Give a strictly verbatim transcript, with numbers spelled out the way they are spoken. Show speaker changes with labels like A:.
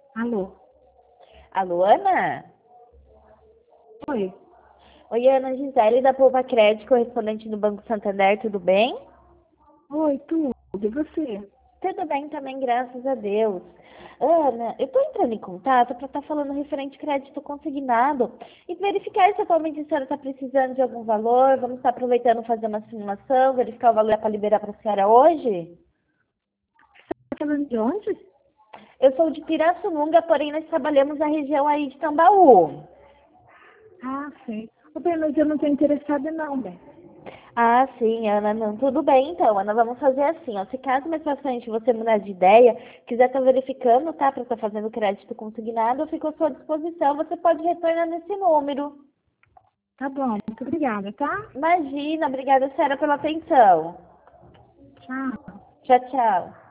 A: Alô?
B: Alô, Ana?
A: Oi.
B: Oi, Ana Gisele da Poupa Crédito, correspondente do Banco Santander, tudo bem?
A: Oi, tudo. E você?
B: Tudo bem também, graças a Deus. Ana, eu estou entrando em contato para estar falando referente crédito consignado e verificar se atualmente a senhora está precisando de algum valor. Vamos estar aproveitando fazer uma simulação, verificar o valor para liberar para a senhora hoje?
A: Tá falando de onde?
B: Eu sou de Pirassununga, porém nós trabalhamos na região aí de Tambaú.
A: Ah, sei. Ô, bem, mas eu não tô interessada não, bem.
B: Ah, sim, Ana, não, tudo bem então, Ana, vamos fazer assim, ó, se caso mais pra frente você mudar de ideia, quiser estar verificando, tá, para estar fazendo crédito consignado, eu fico à sua disposição, você pode retornar nesse número.
A: Tá bom, muito obrigada, tá?
B: Imagina, obrigada, senhora, pela atenção.
A: Tchau.
B: Tchau, tchau.